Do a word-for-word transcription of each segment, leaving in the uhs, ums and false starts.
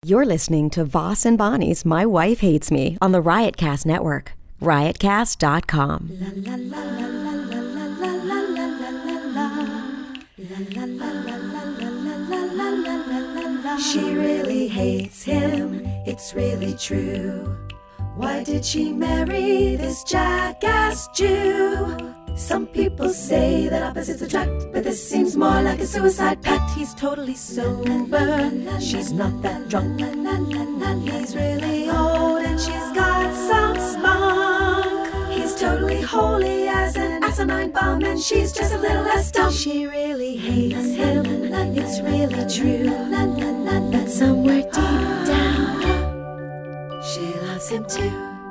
You're listening to Voss and Bonnie's My Wife Hates Me on the Riotcast Network. riotcast dot com. She really hates him, it's really true. Why did she marry this jackass Jew? Some people say that opposites attract, but this seems more like a suicide pact. He's totally sober, she's not that drunk. He's really old and she's got some spunk. He's totally holy as an asinine bomb, and she's just a little less dumb. She really hates him, it's really true. But somewhere deep down, she loves him too.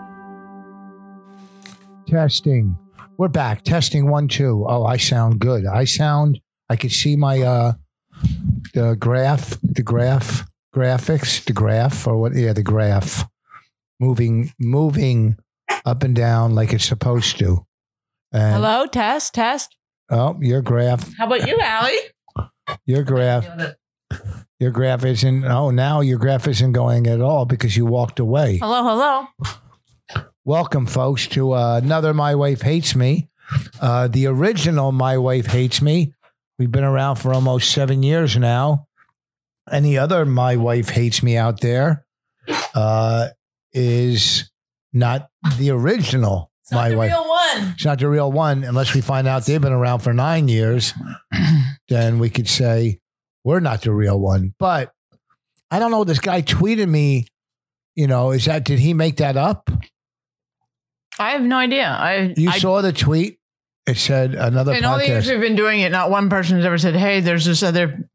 Testing. We're back. Testing one, two. Oh, I sound good. I sound, I could see my, uh, the graph, the graph, graphics, the graph, or what? Yeah, the graph moving, moving up and down like it's supposed to. And, hello, test, test. Oh, your graph. How about you, Allie? Your graph. Your graph isn't, oh, now your graph isn't going at all because you walked away. Hello, hello. Welcome, folks, to uh, another My Wife Hates Me. Uh, the original My Wife Hates Me. We've been around for almost seven years now. Any other My Wife Hates Me out there uh, is not the original It's not My the Wife. real one. It's not the real one unless we find out they've been around for nine years. Then we could say we're not the real one. But I don't know. This guy tweeted me. You know, is that did he make that up? I have no idea. I You I, saw the tweet? It said another in all the years podcast. we've been doing it, not one person has ever said, "Hey, there's this other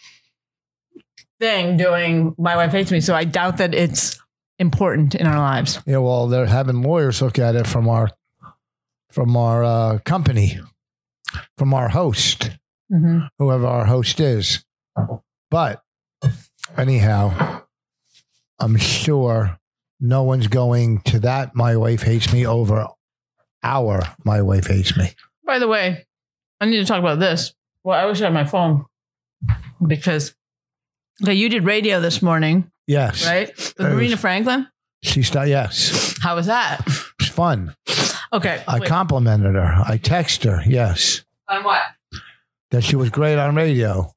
thing doing My Wife Hates Me." So I doubt that it's important in our lives. Yeah, well, they're having lawyers look at it from our from our uh, company, from our host, Mm-hmm. whoever our host is. But anyhow, I'm sure no one's going to that My Wife Hates Me over our My Wife Hates Me. By the way, I need to talk about this. Well, I wish I had my phone because okay, you did radio this morning, Yes. right? With It Marina was- Franklin. She started, yes. How was that? It was fun. Okay. I wait. complimented her. I texted her, yes, On what? that she was great on radio.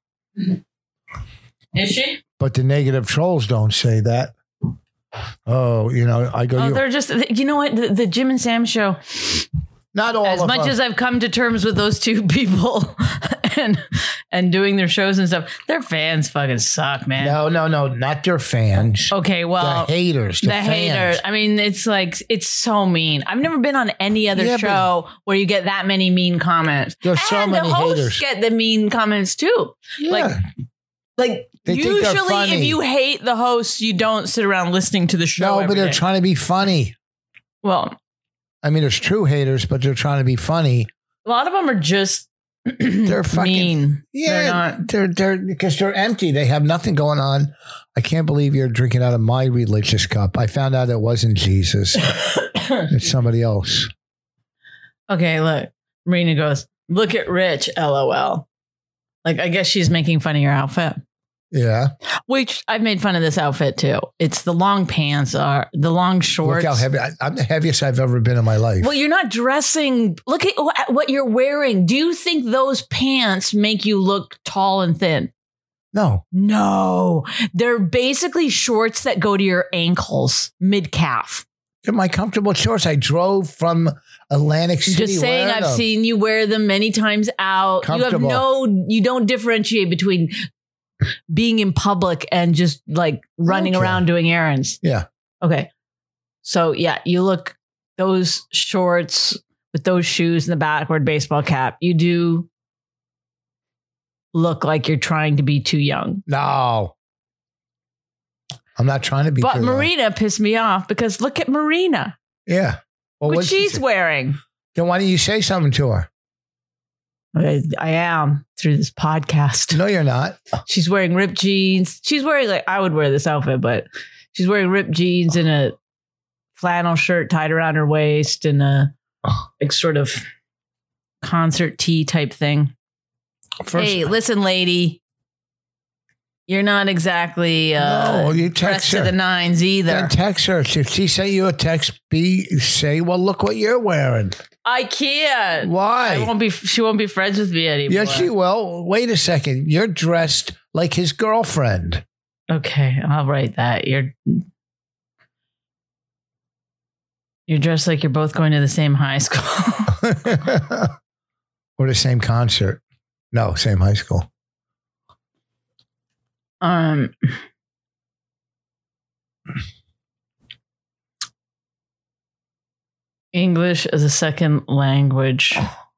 Is she? But the negative trolls don't say that. Oh, you know, I go, Oh, you, they're just, you know what? The, the Jim and Sam show, not all as of much us. as I've come to terms with those two people and and doing their shows and stuff, their fans fucking suck, man. No, no, no, not their fans. Okay, well, the haters, the, the fans. haters. I mean, it's like, it's so mean. I've never been on any other Yeah, show where you get that many mean comments. There's so and many the hosts haters. get the mean comments too. Yeah. Like, like They think they're usually funny. if you hate the hosts, you don't sit around listening to the show. no, every but they're day. trying to be funny. Well, I mean, there's true haters, but they're trying to be funny. a lot of them are just They're fucking mean. Yeah, They're not. they're they're because they're empty. They have nothing going on. I can't believe you're drinking out of my religious cup. I found out it wasn't Jesus. It's somebody else. Okay, look. Marina goes, "Look at Rich, LOL." Like, I guess she's making fun of your outfit. Yeah. Which I've made fun of this outfit too. It's the long pants, are the long shorts. Look how heavy. I, I'm the heaviest I've ever been in my life. Well, you're not dressing. Look at wh- what you're wearing. Do you think those pants make you look tall and thin? No. No, they're basically shorts that go to your ankles, mid calf. They're my comfortable shorts. I drove from Atlantic City. Just saying, wearing I've them. seen you wear them many times out. You have Comfortable. no, you don't differentiate between being in public and just like running Okay. around doing errands. Yeah. Okay. So yeah, you look, those shorts with those shoes and the backward baseball cap, you do look like you're trying to be too young. No. I'm not trying to be. But too loud. Marina pissed me off because look at Marina, Yeah. Well, what what'd she she's say? wearing. Then why don't you say something to her? I, I am through this podcast. No, you're not. She's wearing ripped jeans. She's wearing like, I would wear this outfit, but she's wearing ripped jeans and a flannel shirt tied around her waist and a like sort of concert tee type thing. First, Hey, listen, lady. You're not exactly uh, No, you dressed text to her. the nines either. Then text her. If she sent you a text, be say, well, look what you're wearing. I can't. Why? I won't be. She won't be friends with me anymore. Yes, she will. Wait a second. You're dressed like his girlfriend. Okay, I'll write that. You're you're dressed like you're both going to the same high school. Or the same concert. No, same high school. um. English as a second language.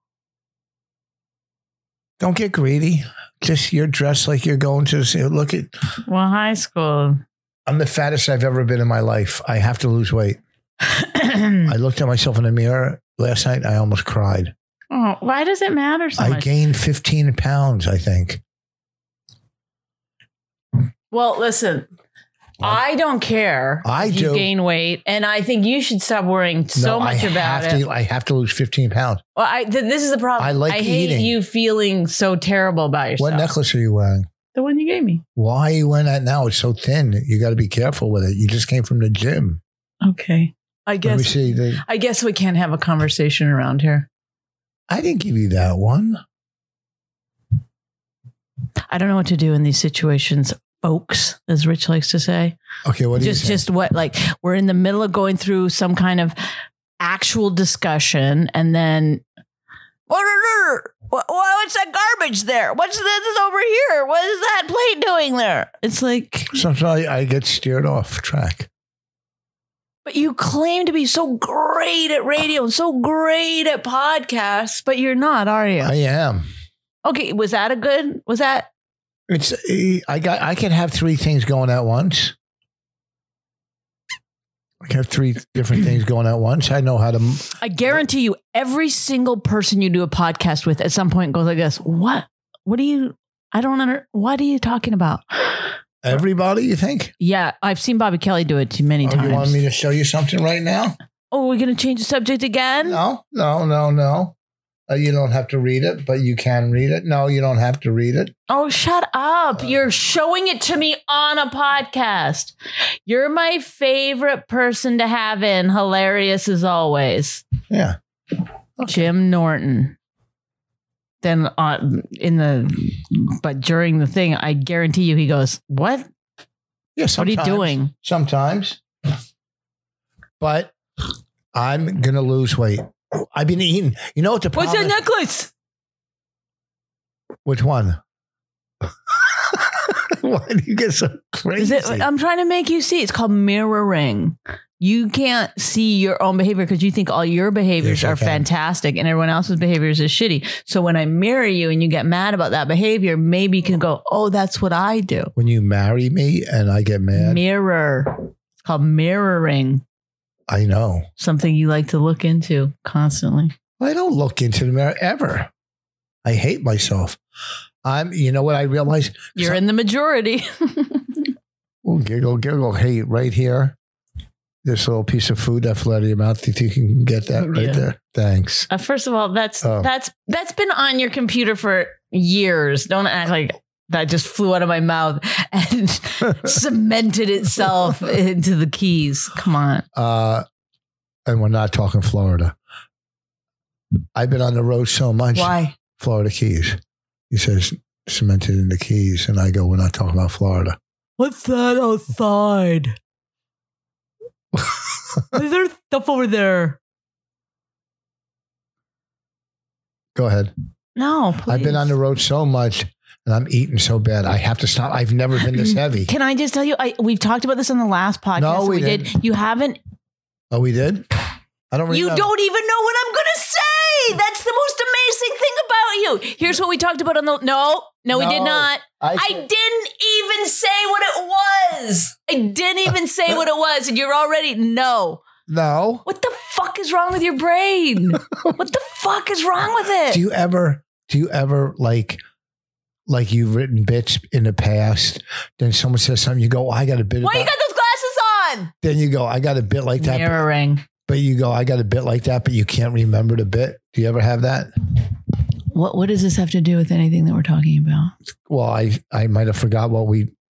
Don't get greedy. Just you're dressed like you're going to see. Look at. Well, high school. I'm the fattest I've ever been in my life. I have to lose weight. I looked at myself in the mirror last night. I almost cried. Oh, why does it matter so I much? gained fifteen pounds, I think. Well, listen, I don't care I if you do. gain weight, and I think you should stop worrying so No, much I about have it. To, I have to lose fifteen pounds. Well, I, th- this is the problem. I like I hate eating. you feeling so terrible about yourself. What necklace are you wearing? The one you gave me. Why are you wearing that now? It's so thin. You got to be careful with it. You just came from the gym. Okay. I Let me guess. see. The, I guess we can't have a conversation around here. I didn't give you that one. I don't know what to do in these situations, folks, as Rich likes to say. Okay, what do just you think? just what like we're in the middle of going through some kind of actual discussion, and then what, what what's that garbage there? What's this over here? What is that plate doing there? It's like, Sometimes I, I get steered off track. but you claim to be so great at radio and so great at podcasts, but you're not, are you? I am. Okay, was that a good? Was that? It's I got. I can have three things going at once. I can have three different things going at once. I know how to. I guarantee you, every single person you do a podcast with at some point goes like this. What? What are you? I don't under. What are you talking about? Everybody, you think? Yeah, I've seen Bobby Kelly do it too many Oh, times. you want me to show you something right now? Oh, we're going to change the subject again? No, no, no, no. Uh, you don't have to read it, but you can read it. No, you don't have to read it. Oh, shut up. You're showing it to me on a podcast. You're my favorite person to have in. Hilarious as always. Yeah. Jim Norton. Then uh, in the, but during the thing, I guarantee you, he goes, what? Yeah. What are you sometimes. doing? Sometimes. But I'm going to lose weight. I've been eating. You know what the What's problem that is? necklace? Which one? Why do you get so Is crazy? it, I'm trying to make you see. It's called mirroring. You can't see your own behavior because you think all your behaviors Yes, I are can. fantastic and everyone else's behaviors is shitty. So when I mirror you and you get mad about that behavior, maybe you can go, oh, that's what I do. When you marry me and I get mad, Mirror. It's called mirroring. I know. Something you like to look into constantly. I don't look into the mirror ever. I hate myself. I'm, you know what I realize? You're in the majority. Oh, giggle, giggle, hate right here. This little piece of food that flew out of your mouth. Do you think you can get that right Yeah. there? Thanks. Uh, first of all, that's Oh. that's that's been on your computer for years. Don't act like that just flew out of my mouth and cemented itself into the keys. Come on. Uh, and we're not talking Florida. I've been on the road so much. Why? Florida Keys. He says cemented in the Keys. And I go, we're not talking about Florida. What's that outside? Is there stuff over there? Go ahead. No, please. I've been on the road so much and I'm eating so bad. I have to stop. I've never been this heavy. Can I just tell you, I, we've talked about this on the last podcast. No, we did. didn't. You haven't. Oh, we did? I don't You remember. don't even know what I'm going to say. That's the most amazing thing about you. Here's what we talked about on the. No, no, we did No, not. I I, said- didn't even say what it was. I didn't even say what it was. And you're already. No. No. What the fuck is wrong with your brain? What the fuck is wrong with it? Do you ever, do you ever like, like you've written bits in the past, then someone says something, you go, oh, I got a bit Why of you that. got those glasses on? Then you go, I got a bit like that. But, Mirroring. but you go, I got a bit like that, but you can't remember the bit. Do you ever have that? What What does this have to do with anything that we're talking about? Well, I, I might have forgot what we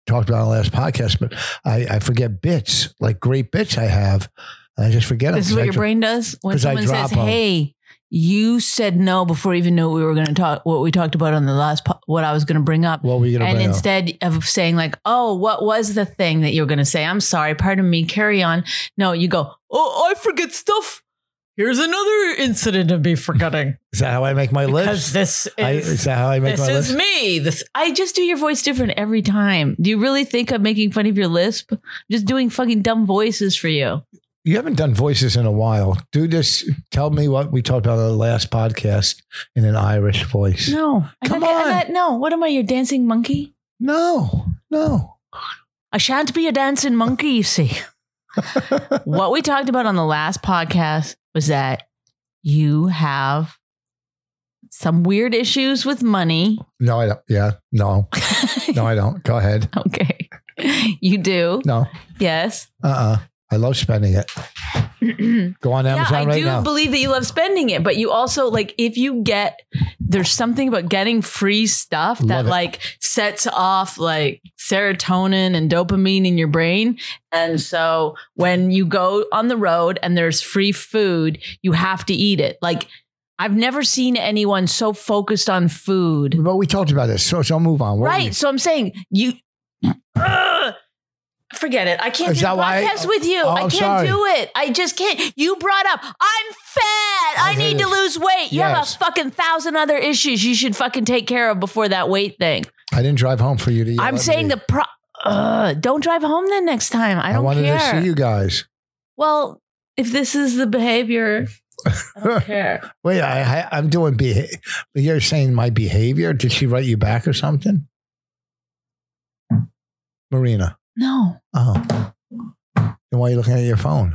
talked about on the last podcast, but I, I forget bits, like great bits I have. And I just forget them. This is what I your dro- brain does when 'cause I someone drop says, 'em. "Hey, you said no before you even knew we were going to talk. What we talked about on the last, po- what I was going to bring up." What were you going to And bring up? instead of saying like, "Oh, what was the thing that you were going to say?" I'm sorry, pardon me, carry on. No, you go, "Oh, I forget stuff. Here's another incident of me forgetting." Is that how I make my Because list? this is, I, is that how I make this my is list? me. This I just do your voice different every time. Do you really think I'm making fun of your lisp? Just doing fucking dumb voices for you. You haven't done voices in a while. Do this. Tell me what we talked about on the last podcast in an Irish voice. No, Come I'm not, on. I'm not- no, what am I? Your dancing monkey? No, no. I shan't be a dancing monkey. You see, what we talked about on the last podcast was that you have some weird issues with money. No, I don't. Yeah, no, no, I don't. Go ahead. Okay, you do. No, Yes. uh-uh. I love spending it. Go on Yeah, Amazon I right do now. believe that you love spending it, but you also like if you get there's something about getting free stuff that Love it. like sets off like serotonin and dopamine in your brain. And so when you go on the road and there's free food, you have to eat it. Like I've never seen anyone so focused on food. But we talked about this, so so I'll move on. What were Right. you- So I'm saying you Ugh. Forget it. I can't Is do that a why- podcast with you. Oh, I I'm can't sorry. do it. I just can't. You brought up, I'm fat. I Okay. need to lose weight. You have Yes. a fucking thousand other issues you should fucking take care of before that weight thing. I didn't drive home for you to. Yell I'm at saying me. the pro. Uh, don't drive home then next time. I I don't wanted care. to see you guys. Well, if this is the behavior, I don't care. Wait, I, I, I'm doing behavior. You're saying my behavior? Did she write you back or something? Marina. No. Oh. Then why are you looking at your phone?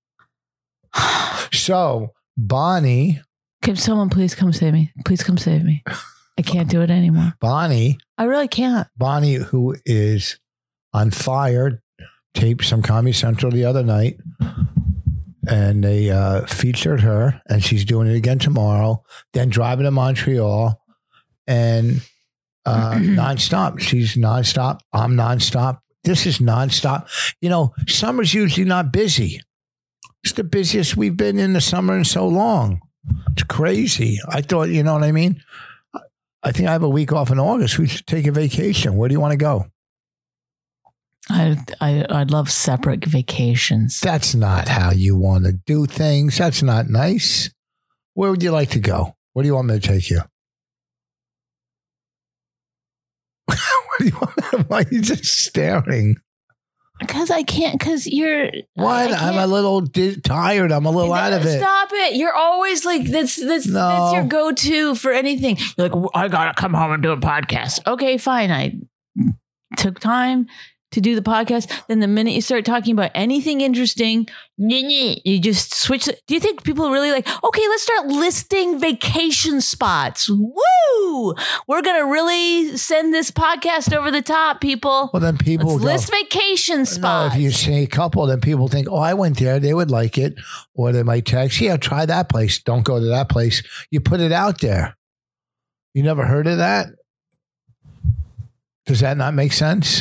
So, Bonnie, Can someone please come save me? Please come save me. I can't do it anymore. Bonnie, I really can't. Bonnie, who is on fire, taped some Comedy Central the other night, and they uh, featured her, and she's doing it again tomorrow. Then driving to Montreal, and uh, nonstop. She's nonstop. I'm nonstop. This is nonstop. You know, summer's usually not busy. It's the busiest we've been in the summer in so long. It's crazy. I thought, you know what I mean? I think I have a week off in August. We should take a vacation. Where do you want to go? I, I, I'd love separate vacations. That's not how you want to do things. That's not nice. Where would you like to go? Where do you want me to take you? What do you want? Why are you just staring? Because I can't, because you're. What? I I'm can't- a little di- tired. I'm a little out of it. Stop it. You're always like, that's, that's, No. that's your go to for anything. You're like, I got to come home and do a podcast. Okay, fine. I took time to do the podcast. Then the minute you start talking about anything interesting, you just switch. Do you think people really like, okay, let's start listing vacation spots? Woo! We're going to really send this podcast over the top, people. Well, then people Let's go, list vacation no, spots. if you say a couple, then people think, oh, I went there. They would like it. Or they might text, yeah, try that place. Don't go to that place. You put it out there. You never heard of that? Does that not make sense?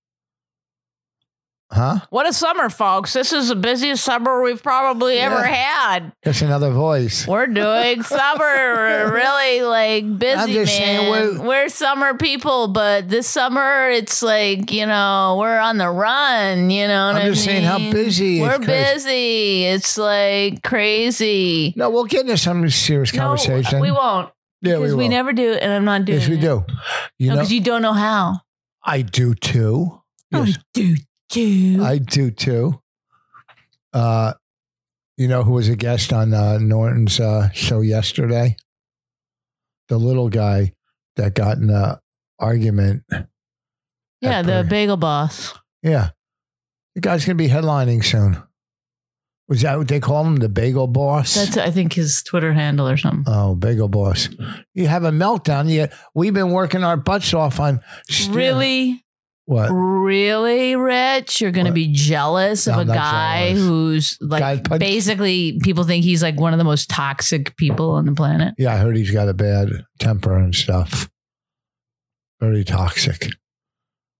Huh? What a summer, folks. This is the busiest summer we've probably Yeah. ever had. That's another voice. We're doing summer We're really like busy, I'm just saying man. we're- We're, summer people, but this summer it's like, you know, we're on the run, you know what I'm I just saying how mean? busy it's We're crazy. busy. It's like crazy. No, we'll get into some serious conversation. No, we won't. Yeah, Because we, we, will. never do it, and I'm not doing Yes, we it. do. You No, know, because you don't know how. I do too. Yes, I do too. I do too. Uh, you know who was a guest on uh, Norton's uh, show yesterday? The little guy that got in an argument. yeah, at the Burger- bagel boss. Yeah. The guy's going to be headlining soon. Was that what they call him? The Bagel Boss? That's, I think, his Twitter handle or something. Oh, Bagel Boss. You have a meltdown. Yet we've been working our butts off on. steer- Really? What? Really, Rich? You're going to What? be jealous No, of I'm a not guy jealous. who's like Guy punch- basically people think he's like one of the most toxic people on the planet. Yeah, I heard he's got a bad temper and stuff. Very toxic.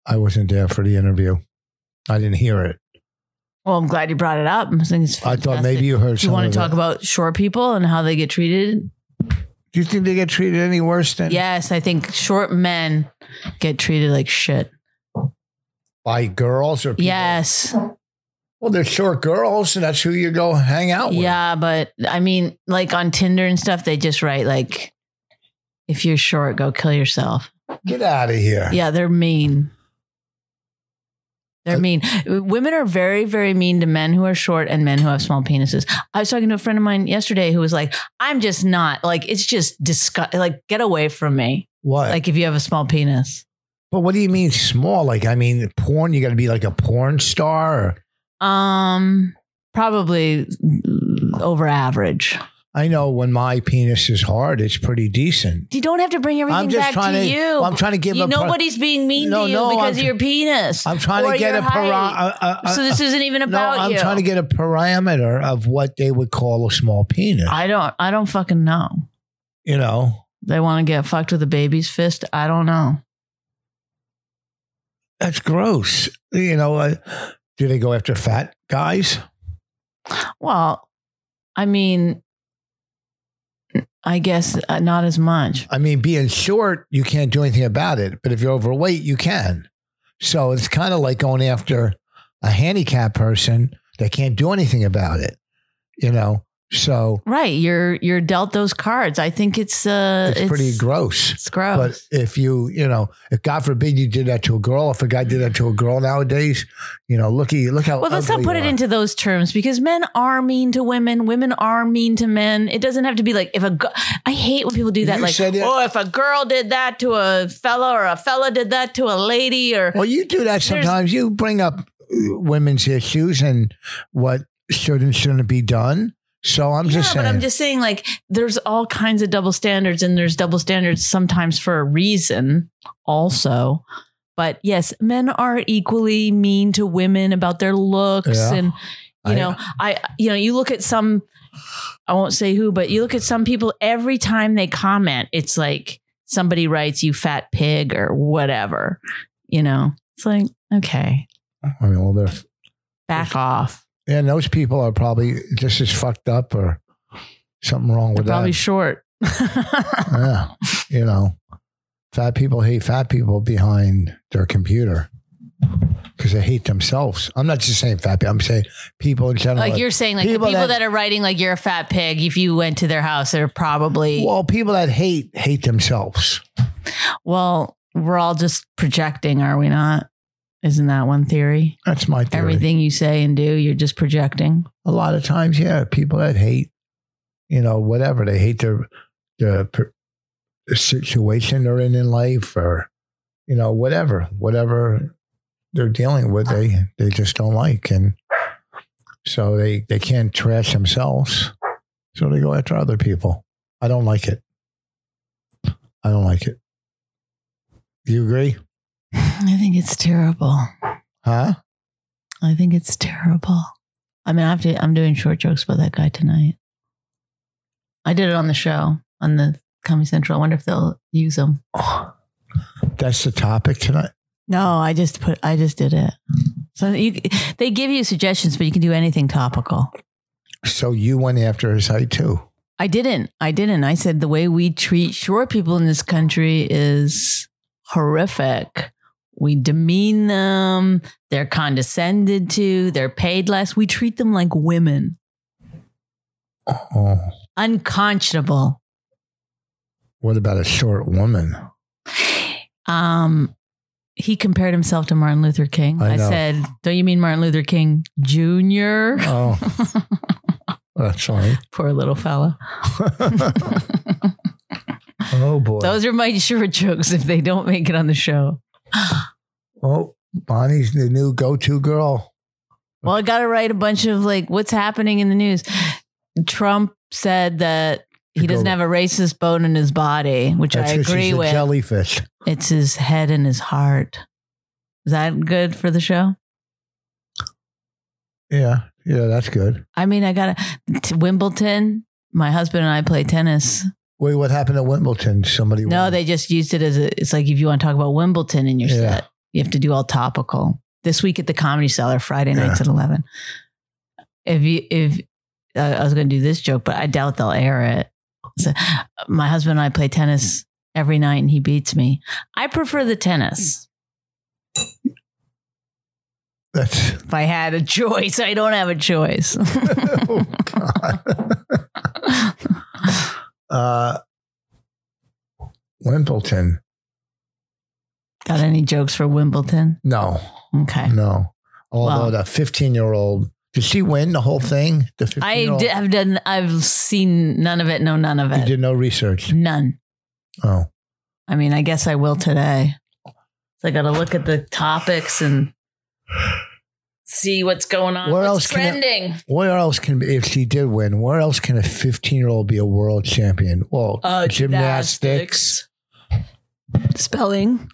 I wasn't there for the interview. I didn't hear it. Well, I'm glad you brought it up. I think it's I thought maybe you heard Do you some want of to talk it. about short people and how they get treated? Do you think they get treated any worse than Yes, I think short men get treated like shit. by girls or people? Yes. Well, they're short girls, and that's who you go hang out with. Yeah, but I mean, like on Tinder and stuff, they just write like, if you're short, go kill yourself. Get out of here. Yeah, they're mean. They're mean. Women are very, very mean to men who are short and men who have small penises. I was talking to a friend of mine yesterday who was like, I'm just not like, it's just disgust. Like, get away from me. What? Like if you have a small penis. But what do you mean small? Like, I mean, porn, you got to be like a porn star? Or? Um, probably over average. I know when my penis is hard, it's pretty decent. You don't have to bring everything I'm just back trying to, to- you. well, I'm trying to give you, a pro- nobody's being mean No, to you no, because I'm of tr- your penis. I'm trying or to get your a para- height. uh, uh, So this isn't even No, about I'm you. trying to get a parameter of what they would call a small penis. I don't. I don't fucking know. you know, They want to get fucked with a baby's fist. I don't know. that's gross. You know, uh, do they go after fat guys? Well, I mean, I guess uh, not as much. I mean, being short, you can't do anything about it. But if you're overweight, you can. So it's kind of like going after a handicapped person that can't do anything about it, you know? So Right. You're you're dealt those cards. I think it's uh it's, pretty gross. It's gross. But if you, you know, if God forbid you did that to a girl, if a guy did that to a girl nowadays, you know, look, look how Well, let's not ugly put you it are. into those terms because men are mean to women. Women are mean to men. It doesn't have to be like if a gu- I hate when people do that. You Like, said it. oh, if a girl did that to a fella or a fella did that to a lady or Well, you do that There's- sometimes. You bring up uh, women's issues and what should and shouldn't be done. So I'm yeah, just saying. but I'm just saying like there's all kinds of double standards and there's double standards sometimes for a reason also. But yes, men are equally mean to women about their looks Yeah. and you I- know, I you know, you look at some I won't say who, but you look at some people every time they comment, it's like somebody writes you fat pig or whatever. You know. It's like, okay, I mean, well, they're, back off. yeah, and those people are probably just as fucked up or something wrong They're with probably that. short. Yeah, you know, fat people hate fat people behind their computer because they hate themselves. I'm not just saying fat people. I'm saying people in general. Like you're saying, like People the people that- that, are writing, like you're a fat pig. If you went to their house, they're probably well, well, people that hate hate themselves. we're all just projecting, are we not? Isn't that one theory? That's my theory. Everything you say and do, you're just projecting. A lot of times, yeah, people that hate, you know, whatever they hate their the, per- the situation they're in in life, or you know, whatever, whatever they're dealing with, they they just don't like, and so they they can't trash themselves, so they go after other people. I don't like it. I don't like it. Do you agree? I think it's terrible. Huh? I think it's terrible. I mean, I have to, I'm doing short jokes about that guy tonight. I did it on the show on the Comedy Central. I wonder if they'll use them. Oh, that's the topic tonight. No, I just put, I just did it. So you, they give you suggestions, but you can do anything topical. So you went after his height too. I didn't. I didn't. I said the way we treat short people in this country is horrific. We demean them. They're condescended to. They're paid less. We treat them like women. Oh, Unconscionable. what about a short woman? Um, he compared himself to Martin Luther King. I I, know. said, "Don't you mean Martin Luther King Junior?" Oh, that's funny. Poor little fella. Oh boy. Those are my short jokes if they don't make it on the show. Oh, Bonnie's the new go-to girl. Well, I got to write a bunch of like what's happening in the news. Trump said that he To go- doesn't have a racist bone in his body, which That's I 'cause agree she's a with. jellyfish. It's his head and his heart. Is that good for the show? Yeah, yeah, that's good. I mean, I got to Wimbledon. My husband and I play tennis. Wait, what happened at Wimbledon? Somebody No, won. they just used it as a. It's like if you want to talk about Wimbledon in your Yeah. set, You have to do all topical. This week at the Comedy Cellar, Friday nights Yeah. at eleven. If you, if uh, I was going to do this joke, but I doubt they'll air it. So, my husband and I play tennis every night and he beats me. I prefer the tennis. That's If I had a choice, I don't have a choice. oh God. uh, Wimbledon. Got any jokes for Wimbledon? No, Okay. no. Although Well- the fifteen-year-old, did she win the whole thing? The I fifteen-year-old. d- have done, I've seen none of it, know none of You it. did no research. None. Oh, I mean, I guess I will today. So I got to look at the topics and see what's going on. Where what's else can it- trending? where else can if she did win? Where else can a fifteen-year-old be a world champion? Well, Uh, gymnastics. Spelling.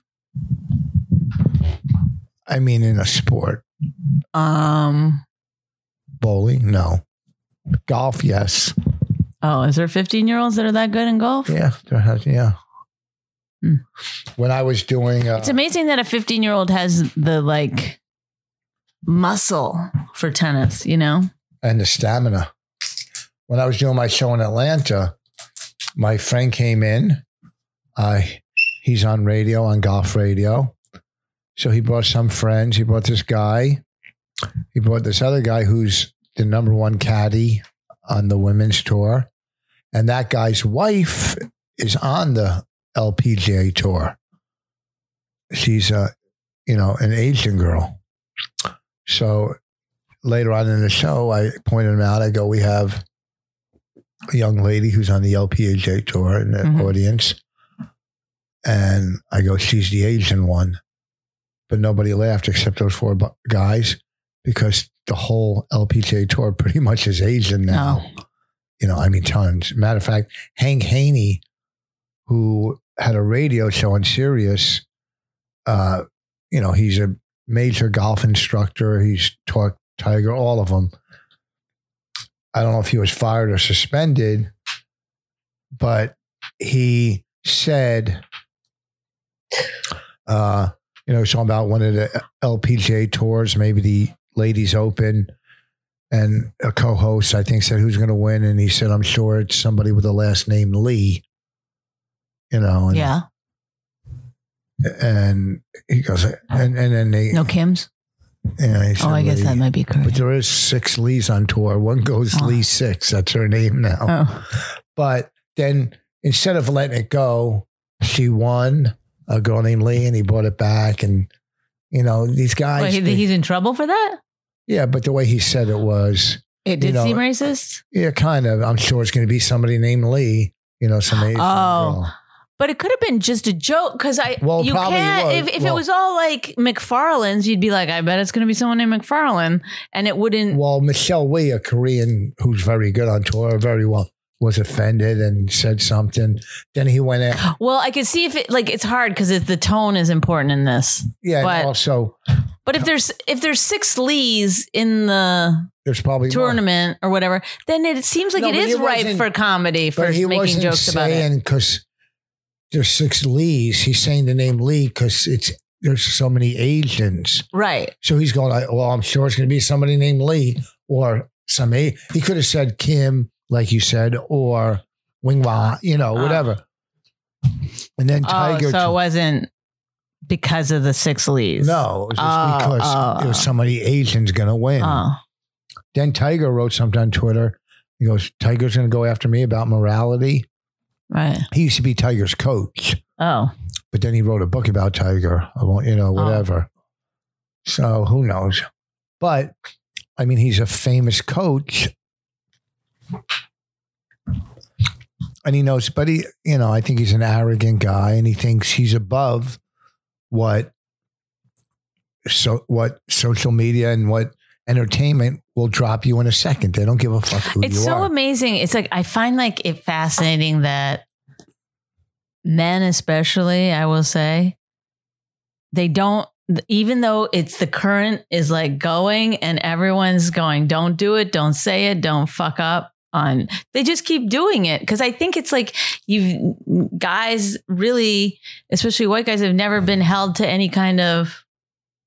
I mean, in a sport, Um. bowling, no. Golf, yes. Oh, is there fifteen-year-olds that are that good in golf? Yeah, there has, yeah. Hmm. When I was doing, uh, It's amazing that a fifteen-year-old has the like muscle for tennis. You know. and the stamina. When I was doing my show in Atlanta, my friend came in. Uh, he's on radio, on golf radio. So he brought some friends. He brought this guy. He brought this other guy who's the number one caddy on the women's tour. And that guy's wife is on the L P G A tour. She's a, you know, an Asian girl. So later on in the show, I pointed him out. I go, we have a young lady who's on the L P G A tour in the Mhm. audience. And I go, she's the Asian one. But nobody laughed except those four bu- guys because the whole L P G A tour pretty much is Asian now. Oh. You know, I mean, tons. Matter of fact, Hank Haney, who had a radio show on Sirius, uh, you know, he's a major golf instructor. He's taught Tiger, all of them. I don't know if he was fired or suspended, but he said, uh, you know, he's talking about one of the L P G A tours, maybe the Ladies Open, and a co-host, I think, said, who's going to win? And he said, I'm sure it's somebody with the last name Lee, you know. And, Yeah. And he goes, and, and then they, No Kims. yeah, he said, Oh, I guess Lee. that might be But correct. there is six Lees on tour. One goes Oh. Lee Six. That's her name now. Oh. But then instead of letting it go, she won, a girl named Lee, and he brought it back. And, you know, these guys. Wait, he, they- he's in trouble for that? yeah, but the way he said it was, It did You know, seem racist? yeah, kind of. I'm sure it's going to be somebody named Lee, you know, some Asian Oh. girl. But it could have been just a joke because I Well, you probably can't was. if, if it Well- was all like McFarlane's, you'd be like, I bet it's gonna be someone named McFarlane. And it wouldn't Well, Michelle Wee, a Korean who's very good on tour, very well, was offended and said something. Then he went out. well, I could see if it like it's hard because the tone is important in this. Yeah, But- and also, But if there's if there's six Lees in the there's probably more. tournament or whatever, then it seems like No, it but is he ripe wasn't- for comedy for But he making wasn't jokes about it. saying because there's six Lees. He's saying the name Lee because it's there's so many Asians. Right. So he's going like, well, I'm sure it's going to be somebody named Lee or some A. He could have said Kim, like you said, or Wing Wa, you know, Oh. whatever. And then Oh, Tiger. so it wasn't because of the six Lees. no, it was just Oh, because oh, there was oh. somebody Asian's going to win. Oh. Then Tiger wrote something on Twitter. He goes, Tiger's going to go after me about morality. Right. He used to be Tiger's coach. Oh. But then he wrote a book about Tiger, I won't- you know, whatever. So who knows? But I mean, he's a famous coach. And he knows, but he, you know, I think he's an arrogant guy and he thinks he's above what, so what social media and what entertainment will drop you in a second. They don't give a fuck who It's you so are. amazing. It's like I find like it fascinating that men, especially, I will say, they don't. Even though it's the current is like going and everyone's going, don't do it, don't say it, don't fuck up on. They just keep doing it because I think it's like you guys really, especially white guys, have never been held to any kind of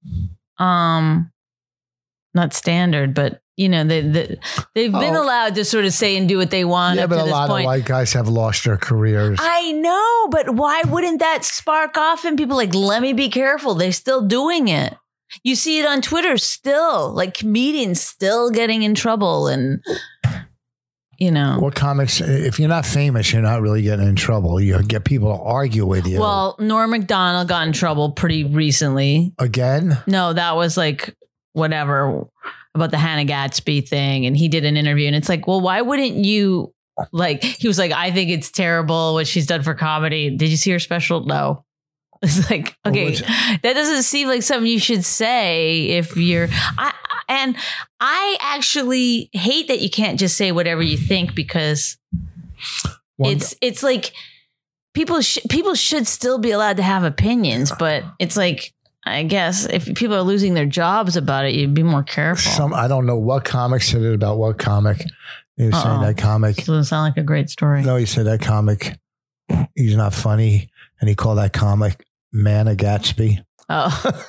um, not standard, but you know, they, they, they've been Oh. allowed to sort of say and do what they want Yeah, up but to a this lot point. of white guys have lost their careers. I know, but why wouldn't that spark off in people like, let me be careful. They're still doing it. You see it on Twitter still, like comedians still getting in trouble and, you know. What comics, if you're not famous, you're not really getting in trouble. You get people to argue with you. Well, Norm Macdonald got in trouble pretty recently. Again? No, that was like whatever about the Hannah Gatsby thing. And he did an interview and it's like, well, why wouldn't you like, he was like, I think it's terrible what she's done for comedy. Did you see her special? No. It's like, What okay, was it? that doesn't seem like something you should say if you're, I, and I actually hate that you can't just say whatever you think because One- it's, it's like people, sh- people should still be allowed to have opinions, but it's like, I guess if people are losing their jobs about it, you'd be more careful. Some I don't know what comic said it about what comic. He was saying Uh-oh. that comic. Doesn't sound like a great story. No, he said that comic. He's not funny, and he called that comic Manna Gatsby. Oh,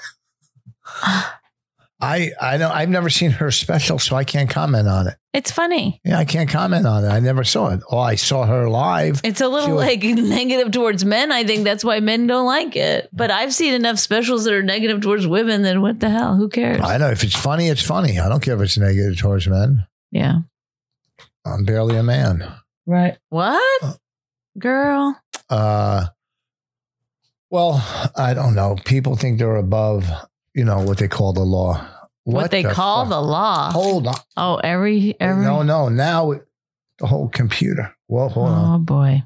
I I know I've never seen her special, so I can't comment on it. it's funny. Yeah, I can't comment on it. I never saw it. Oh, I saw her live. It's a little She was- like negative towards men. I think that's why men don't like it. But I've seen enough specials that are negative towards women. Then what the hell? Who cares? I know if it's funny, it's funny. I don't care if it's negative towards men. Yeah. I'm barely a man. Right. What? Girl. Uh, well, I don't know. People think they're above, you know, what they call the law. What, they call fuck? the law. Hold on. Oh, every every. No, no. Now it, the whole computer. Well, hold on. Oh boy.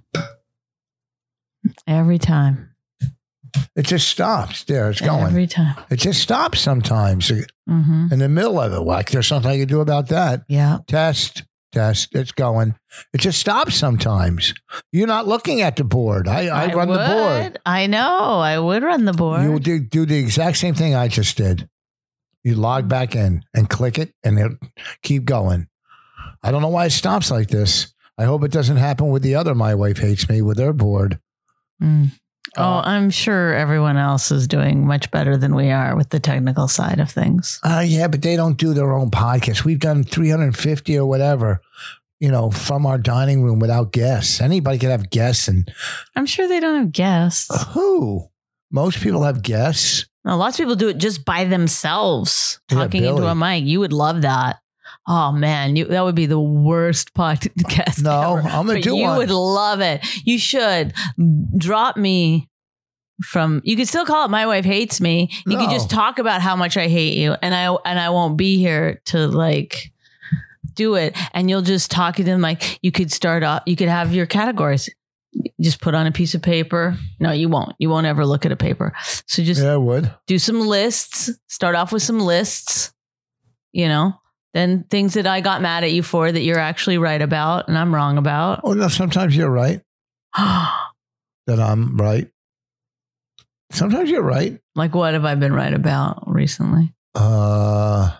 Every time. It just stops. There, it's going. Every time. It just stops sometimes Mm-hmm. in the middle of it. Like there's something I can do about that. Yeah. Test, test. It's going. It just stops sometimes. You're not looking at the board. I, I, run the board. would. I know. I would run the board. You do, do the exact same thing I just did. You log back in and click it and it keep going. I don't know why it stops like this. I hope it doesn't happen with the other My Wife Hates Me with their board. Mm. Oh, Uh, I'm sure everyone else is doing much better than we are with the technical side of things. Uh, yeah, but they don't do their own podcast. We've done three hundred fifty or whatever, you know, from our dining room without guests. Anybody could have guests. And I'm sure they don't have guests. who? Most people have guests. No, lots of people do it just by themselves, Yeah, talking into Billy. a mic. You would love that. Oh man, you, that would be the worst podcast. No, ever. I'm gonna But do you one. would love it. You should drop me from. You could still call it My Wife Hates Me. You could No. just talk about how much I hate you, and I and I won't be here to like do it. And you'll just talk into the mic. You could start off. You could have your categories. Just put on a piece of paper. No, you won't. You won't ever look at a paper. So just Yeah, I would. do some lists, start off with some lists, you know, then things that I got mad at you for that you're actually right about and I'm wrong about. Oh, no, sometimes you're right that I'm right. Sometimes you're right. Like, what have I been right about recently? Uh,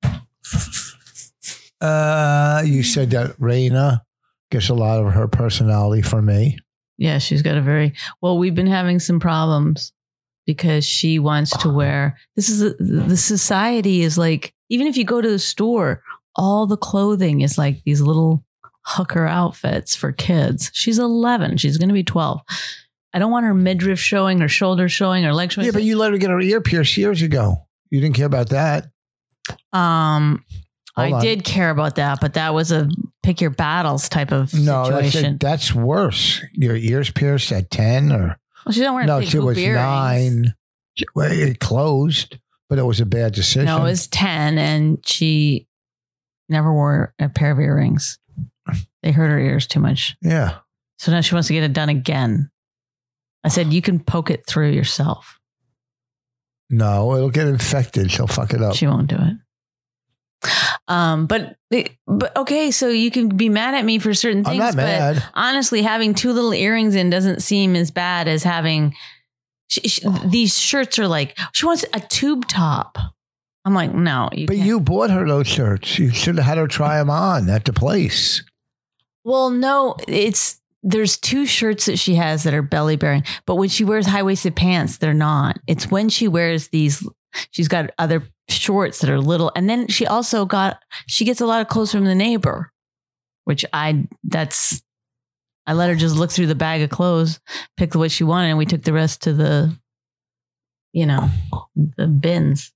uh, you said that Raina gets a lot of her personality from me. Yeah, she's got a very, well, we've been having some problems because she wants to wear, this is, a, the society is like, even if you go to the store, all the clothing is like these little hooker outfits for kids. She's eleven. She's going to be twelve. I don't want her midriff showing, her shoulders showing, her legs showing. Yeah, but you let her get her ear pierced years ago. You didn't care about that. Um, Hold I on. did care about that, but that was a pick your battles type of No, that's, situation. that's worse. Your ears pierced at ten or Well, she don't wear no, big she hoop was earrings. nine. Well, it closed, but it was a bad decision. No, it was ten, and she never wore a pair of earrings. They hurt her ears too much. yeah. So now she wants to get it done again. I said, you can poke it through yourself. No, it'll get infected. She'll fuck it up. She won't do it. Um, but but okay, so you can be mad at me for certain I'm things. not but mad. honestly, having two little earrings in doesn't seem as bad as having she, she, these shirts are like she wants a tube top. I'm like, no, you But can't. you bought her those shirts. You should have had her try them on at the place. Well, no, it's there's two shirts that she has that are belly bearing, but when she wears high waisted pants, they're not. It's when she wears these She's got other shorts that are little. And then she also got, she gets a lot of clothes from the neighbor, which I, that's, I let her just look through the bag of clothes, pick what she wanted, and we took the rest to the, you know, the bins.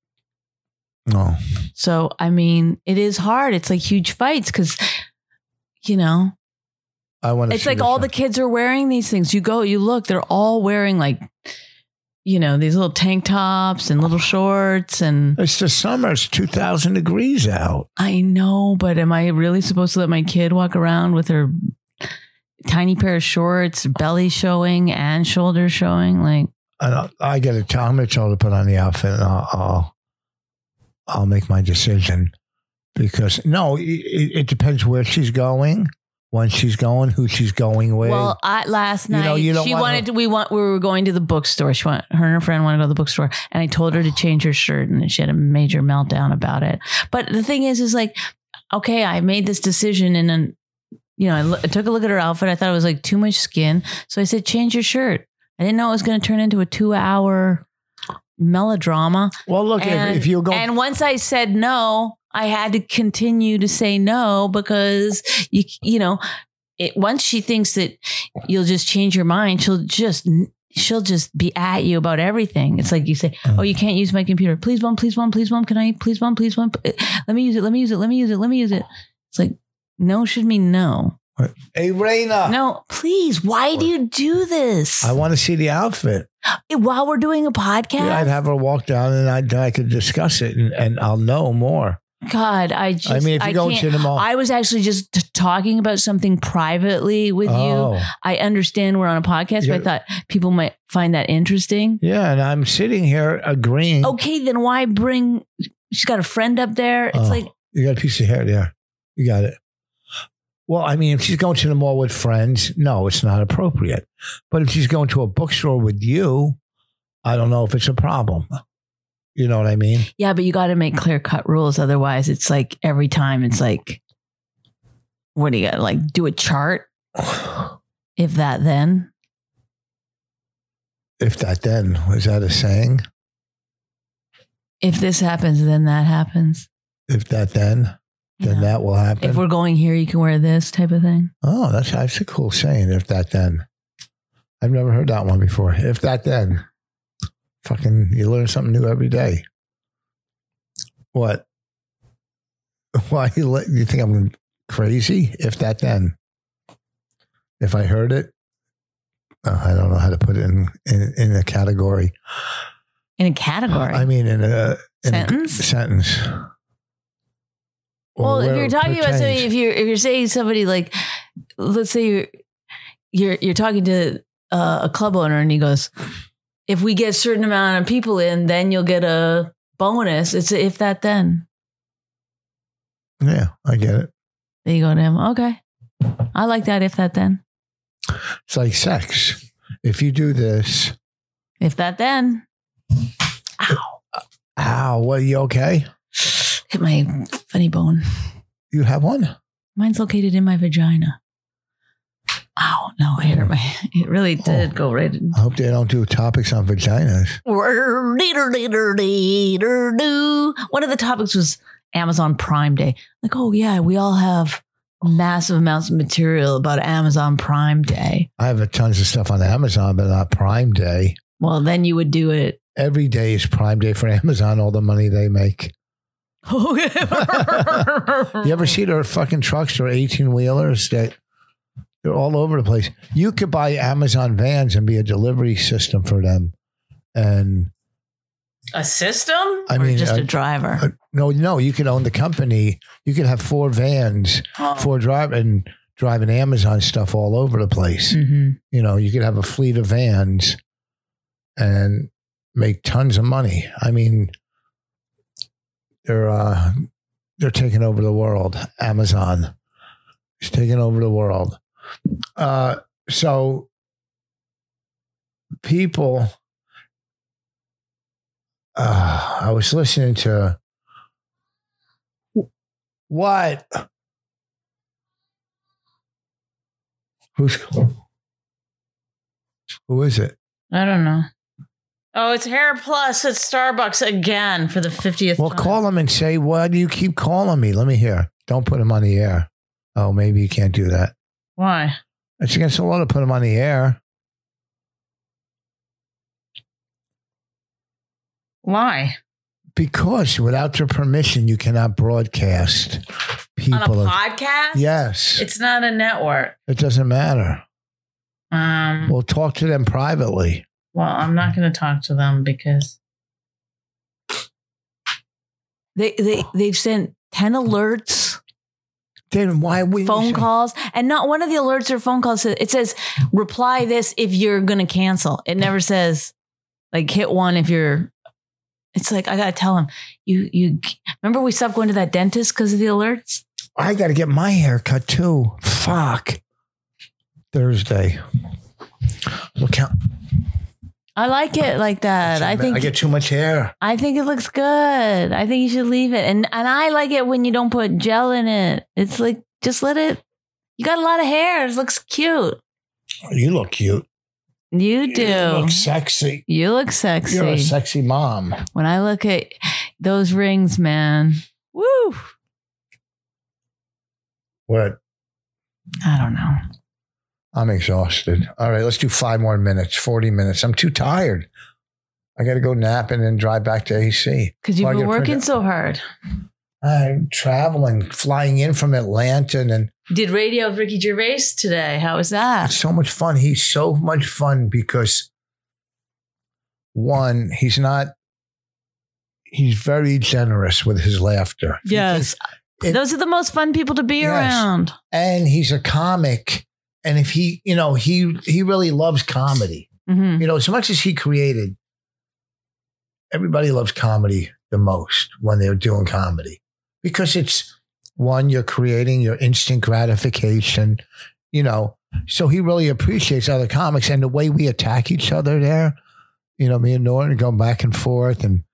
No. So, I mean, it is hard. It's like huge fights because, you know, I want to. It's like all the kids are wearing these things. You go, you look, they're all wearing like, you know, these little tank tops and little shorts. And it's the summer. It's two thousand degrees out. I know, but am I really supposed to let my kid walk around with her tiny pair of shorts, belly showing and shoulders showing? Like, I, I got to tell. I'm going to tell her to put on the outfit, and I'll, I'll, I'll make my decision. Because no, it, it depends where she's going, when she's going, who she's going with. Well, I, last night you know, you don't she wanna, wanted to. We want. We were going to the bookstore. She went. Her and her friend wanted to go to the bookstore, and I told her to change her shirt, and she had a major meltdown about it. But the thing is, is like, okay, I made this decision, and then, you know, I, lo- I took a look at her outfit. I thought it was like too much skin, so I said, change your shirt. I didn't know it was going to turn into a two-hour melodrama. Well, look, and, if, if you go, and once I said no, I had to continue to say no because you, you know, it. Once she thinks that you'll just change your mind, she'll just, she'll just be at you about everything. It's like you say, Mm. "Oh, you can't use my computer. Please, mom. Please, mom. Please, mom. Can I? Please, mom. Please, mom. Let me use it. Let me use it. Let me use it. Let me use it." It's like no should mean no. Hey, Raina. No, please. Why do you do this? I want to see the outfit. While we're doing a podcast? Yeah, I'd have her walk down and I'd, I could discuss it and, and I'll know more. God, I just, I mean, if you I go can't- to the mall. I was actually just t- talking about something privately with Oh. you. I understand we're on a podcast, Yeah. but I thought people might find that interesting. Yeah, and I'm sitting here agreeing. Okay, then why bring, she's got a friend up there. It's Oh, like, you got a piece of hair there. You got it. Well, I mean, if she's going to the mall with friends, no, it's not appropriate. But if she's going to a bookstore with you, I don't know if it's a problem. You know what I mean? yeah, but you got to make clear cut rules. Otherwise, it's like every time it's like, what do you got? Like do a chart? If that, then. If that then, was that a saying? If this happens, then that happens. If that then, then Yeah. that will happen. If we're going here, you can wear this type of thing. Oh, that's, that's a cool saying. If that then. I've never heard that one before. If that then. Fucking, you learn something new every day. What? Why you, let, you think I'm crazy? If that then. If I heard it, uh, I don't know how to put it in, in, in a category. In a category. I mean, in a in Sentence? A sentence. Or Well, if where you're it talking about somebody, pertains. if you're if you're saying somebody like, let's say you're you're you're talking to uh, a club owner and he goes, if we get a certain amount of people in, then you'll get a bonus. It's a if that then. Yeah, I get it. Then you go to him. Okay, I like that. If that then. It's like sex. If you do this, If that then. Ow! ow, what, are you okay? Hit my funny bone. You have one? Mine's located in my vagina. Ow! No, it hurt my. It really did go right in. I hope they don't do topics on vaginas. One of the topics was Amazon Prime Day. Like, oh yeah, we all have massive amounts of material about Amazon Prime Day. I have a tons of stuff on Amazon, but not Prime Day. Well, then you would do it. Every day is Prime Day for Amazon, all the money they make. Okay. You ever see their fucking trucks or eighteen wheelers that they're all over the place? You could buy Amazon vans and be a delivery system for them. And a system? I or mean, just uh, a driver. uh, no, no, you could own the company. You could have four vans, Oh. four drive and driving Amazon stuff all over the place. Mm-hmm. You know, you could have a fleet of vans and make tons of money. I mean, they're uh, they're taking over the world. Amazon is taking over the world. Uh, so people, uh, I was listening to what? Who's who is it? I don't know. Oh, it's Hair Plus at Starbucks again for the fiftieth Well, time. call him and say, why do you keep calling me? Let me hear. Don't put him on the air. Oh, maybe you can't do that. Why? It's against the law to put him on the air. Why? Because without their permission, you cannot broadcast people. On a of- podcast? Yes. It's not a network. It doesn't matter. Um, We'll talk to them privately. well, I'm not going to talk to them because they they they've sent ten alerts, Then why would phone calls, and not one of the alerts or phone calls. It says reply this if you're going to cancel. It never says like hit one if you're. It's like I gotta tell him you you remember we stopped going to that dentist because of the alerts. I got to get my hair cut too. Fuck. Thursday. Look how I like it like that. I think I get too much hair. I think it looks good. I think you should leave it. And and I like it when you don't put gel in it. It's like just let it. You got a lot of hair. It looks cute. You look cute. You do. You look sexy. You look sexy. You're a sexy mom. When I look at those rings, man. Woo. What? I don't know. I'm exhausted. All right, let's do five more minutes, forty minutes. I'm too tired. I got to go nap and then drive back to A C. Because you've Well, I been gotta working print so hard. I'm traveling, flying in from Atlanta, and then Did radio with Ricky Gervais today. How was that? it's so much fun. He's so much fun because, one, he's not, he's very generous with his laughter. He Yes. thinks- it- Those are the most fun people to be Yes. around. and he's a comic. And if he, you know, he he really loves comedy. Mm-hmm. You know, as much as he created, everybody loves comedy the most when they're doing comedy because it's one, you're creating your instant gratification, you know. So he really appreciates other comics and the way we attack each other there. You know, me and Norton go back and forth, and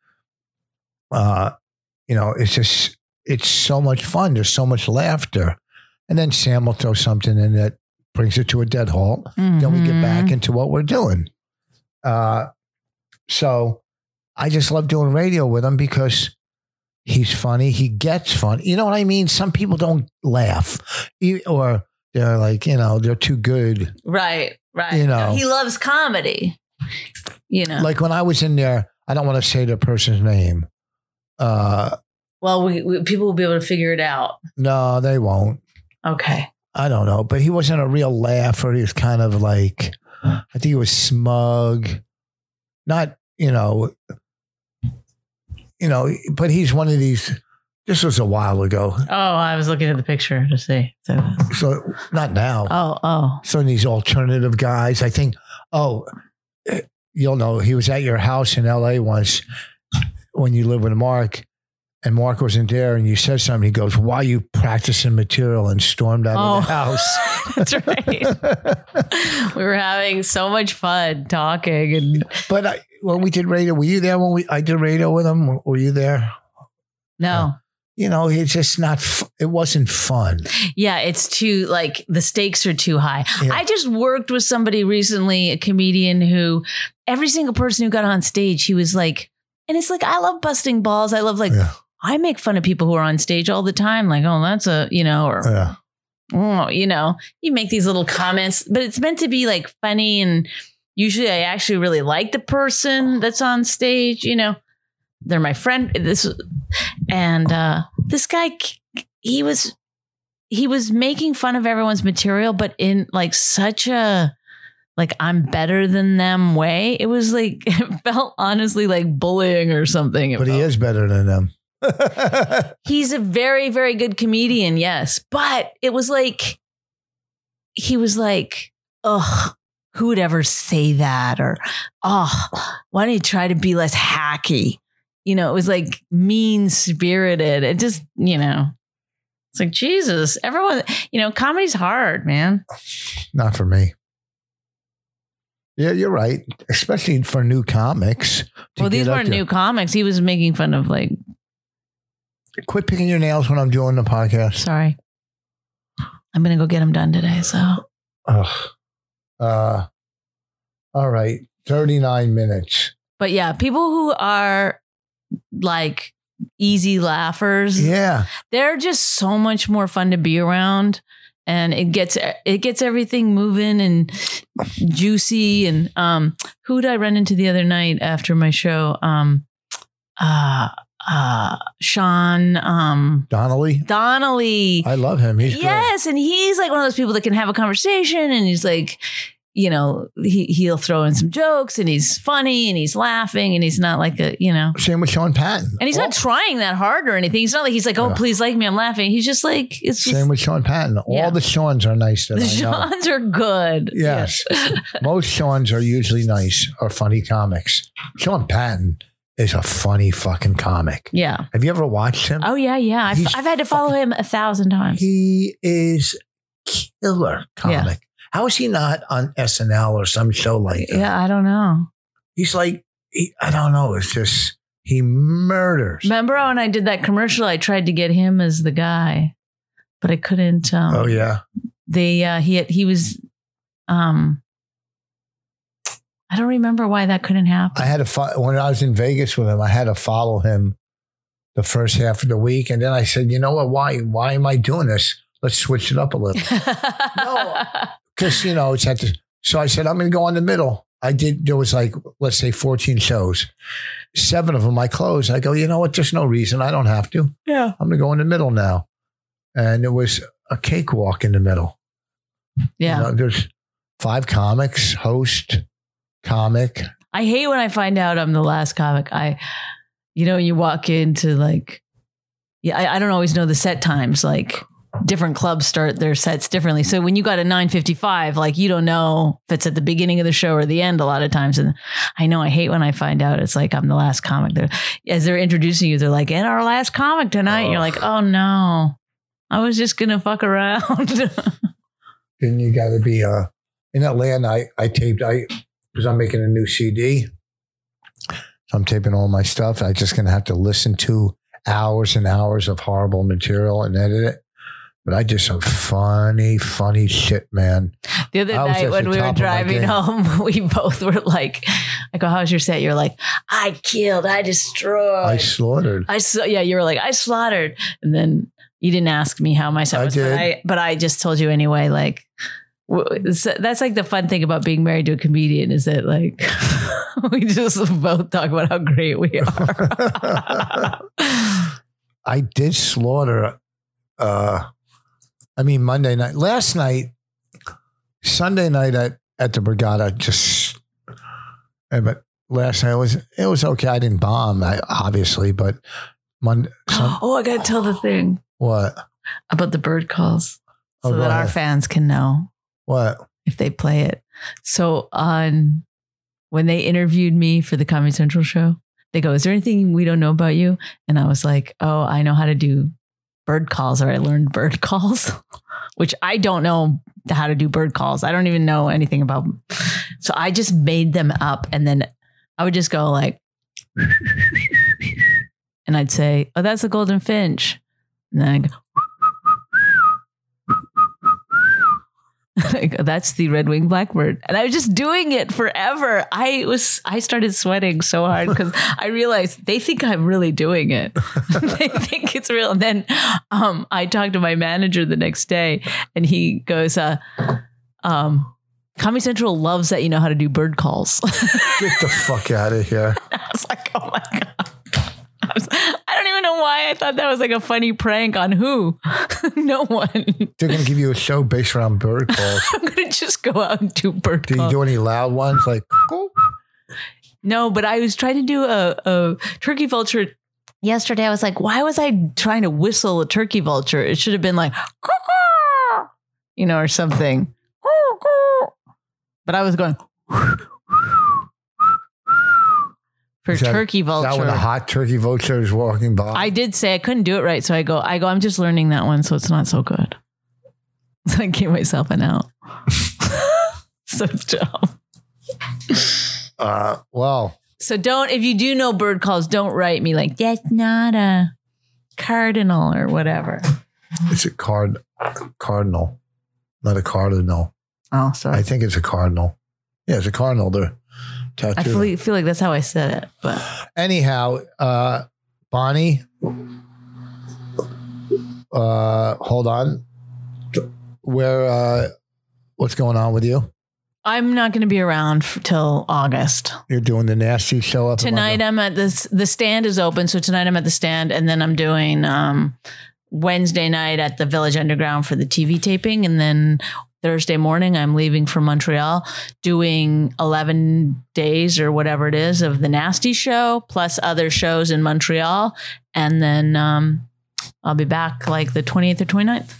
uh, you know, it's just it's so much fun. There's so much laughter, and then Sam will throw something in that brings it to a dead halt. Mm-hmm. Then we get back into what we're doing. Uh, so I just love doing radio with him because he's funny. He gets fun. You know what I mean? Some people don't laugh E- or they're like, you know, they're too good. Right, right. You know. He loves comedy. You know. Like when I was in there, I don't want to say the person's name. Uh, well, we, we people will be able to figure it out. no, they won't. Okay. I don't know, but he wasn't a real laugher. He was kind of like, I think he was smug, not, you know, you know, but he's one of these, this was a while ago. Oh, I was looking at the picture to see. So, So not now. oh, oh. Some of these alternative guys, I think, oh, you'll know, he was at your house in L A once when you lived with Mark. And Mark wasn't there, and you said something. He goes, "Why are you practicing material?" And stormed out Oh, of the house. That's right. We were having so much fun talking, and But I, when we did radio, were you there when we I did radio with him? Were you there? no, You know, it's just not. F- it wasn't fun. yeah, it's too like the stakes are too high. Yeah. I just worked with somebody recently, a comedian who every single person who got on stage, he was like, and it's like I love busting balls. I love like. Yeah. I make fun of people who are on stage all the time, like, oh, that's a, you know, or, Yeah. oh, you know, you make these little comments, but it's meant to be like funny. And usually I actually really like the person that's on stage, you know, they're my friend. This, and uh, this guy, he was, he was making fun of everyone's material, but in like such a, like I'm better than them way. It was like, it felt honestly like bullying or something. It But he felt. is better than them. He's a very, very good comedian, yes. But it was like, he was like, ugh, who would ever say that? Or, oh, why don't you try to be less hacky? You know, it was like mean spirited. It just, you know, it's like, Jesus, everyone, you know, comedy's hard, man. Not for me. Yeah, you're right. Especially for new comics. to Well, these get up weren't there. new comics. He was making fun of like, Quit picking your nails when I'm doing the podcast. sorry. I'm going to go get them done today. So, Ugh. Uh, all right. thirty-nine minutes. But yeah, people who are like easy laughers, Yeah. they're just so much more fun to be around. And it gets it gets everything moving and juicy. And um, who did I run into the other night after my show? Um, uh, uh, Sean um, Donnelly. Donnelly. I love him. He's Yes, and he's like one of those people that can have a conversation, and he's like, you know, he he'll throw in some jokes, and he's funny, and he's laughing, and he's not like a, you know. great. Same with Sean Patton. And he's not trying that hard or anything. He's not like he's like, oh, Yeah. please like me, I'm laughing. He's just like, it's just Same with Sean Patton. All Yeah. the Seans are nice that the I know. Sean's are good. Yes. Most Seans are usually nice or funny comics. Sean Patton is a funny fucking comic. Yeah. Have you ever watched him? Oh yeah, yeah. I've, He's I've had to follow him a thousand times. He is killer comic. How is he not on S N L or some show like that? Yeah, I don't know. He's like, he, I don't know. It's just, he murders. Remember when I did that commercial? I tried to get him as the guy, but I couldn't. Um, Oh, yeah. They uh, he had, he was. Um, I don't remember why that couldn't happen. I had to, fo- when I was in Vegas with him, I had to follow him the first half of the week. And then I said, you know what? Why, why am I doing this? Let's switch it up a little. No. Because, you know, it's at the, so I said, I'm going to go in the middle. I did, there was like, let's say fourteen shows. Seven of them I closed. I go, you know what? There's no reason. I don't have to. Yeah. I'm going to go in the middle now. And it was a cakewalk in the middle. Yeah. You know, there's five comics, host, comic. I hate when I find out I'm the last comic. I, you know, you walk into like, yeah, I, I don't always know the set times. Like different clubs start their sets differently. So when you got a nine fifty-five, like you don't know if it's at the beginning of the show or the end a lot of times. And I know I hate when I find out it's like I'm the last comic. They're, as they're introducing you, they're like, and our last comic tonight. And you're like, oh no, I was just going to fuck around. Then you got to be, uh, in Atlanta, I, I taped, I, because I'm making a new C D. So I'm taping all my stuff. I'm just going to have to listen to hours and hours of horrible material and edit it. But I did some funny, funny shit, man. The other I was night at when the we were top of my driving game. home, we both were like, I go, how's your set? You're like, I killed, I destroyed. I slaughtered. I saw, yeah, you were like, I slaughtered. And then you didn't ask me how my set I was, did. But, I, but I just told you anyway. Like, w- so that's like the fun thing about being married to a comedian is that like, we just both talk about how great we are. I did slaughter. Uh, I mean, Monday night, last night, Sunday night at, at the Borgata, just, eh, but last night was, it was okay. I didn't bomb, I, obviously, but Monday, some, Oh, I got to tell the thing what? about the bird calls so Oh, go that our ahead. fans can know What? if they play it. So on when they interviewed me for the Comedy Central show, they go, is there anything we don't know about you? And I was like, oh, I know how to do bird calls, or I learned bird calls, which I don't know how to do bird calls. I don't even know anything about them. So I just made them up. And then I would just go like, and I'd say, oh, that's a golden finch. And then I go, I go, that's the red-winged blackbird. And I was just doing it forever. I was, I started sweating so hard because I realized they think I'm really doing it. They think it's real. And then um, I talked to my manager the next day and he goes, uh, um, Comedy Central loves that you know how to do bird calls. Get the fuck out of here. I was like, oh my God. I, was, I don't even know why I thought that was like a funny prank on who? No one. They're going to give you a show based around bird calls. I'm going to just go out and do bird Do you calls. do any loud ones like, "Coop"? No, but I was trying to do a, a turkey vulture yesterday. I was like, why was I trying to whistle a turkey vulture? It should have been like, "Caw-caw," you know, or something. "Caw-caw." But I was going for Is that- turkey Is that when vulture. a hot turkey vulture is walking by? I did say I couldn't do it right. So I go, I go, I'm just learning that one. So it's not so good. So I gave myself an out. So dumb. uh, well, So don't, if you do know bird calls, don't write me like, that's not a cardinal or whatever. it's a card, cardinal, not a cardinal. Oh, sorry. I think it's a cardinal. Yeah, it's a cardinal. They're tattoo. I feel, feel like that's how I said it. But anyhow, uh, Bonnie, uh, hold on. Where, uh, what's going on with you? I'm not going to be around f- till August. You're doing the nasty show up Tonight I'm at this, the stand is open. So tonight I'm at the stand, and then I'm doing um, Wednesday night at the Village Underground for the T V taping. And then Thursday morning I'm leaving for Montreal, doing eleven days or whatever it is of the Nasty Show, plus other shows in Montreal. And then um, I'll be back like the twentieth or twenty-ninth.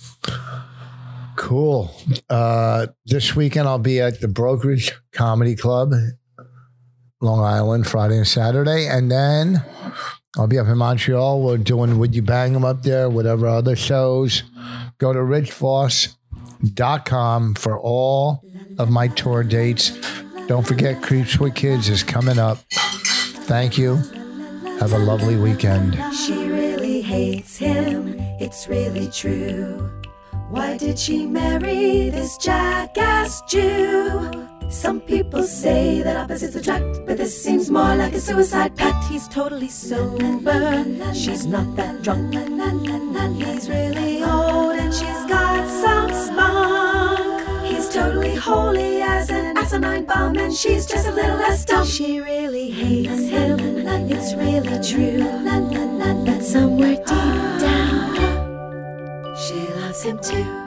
Cool. Uh, this weekend I'll be at the Brokerage Comedy Club, Long Island, Friday and Saturday. And then I'll be up in Montreal. We're doing Would You Bang 'Em up there, whatever other shows. Go to rich voss dot com for all of my tour dates. Don't forget Creeps with Kids is coming up. Thank you. Have a lovely weekend. She really hates him, it's really true. Why did she marry this jackass Jew? Some people say that opposites attract, but this seems more like a suicide pact. He's totally sober, she's not that drunk. He's really old and she's got some spunk. He's totally holy as an asinine bomb, and she's just a little less dumb. She really hates him, it's really true. But somewhere deep down, she loves him too.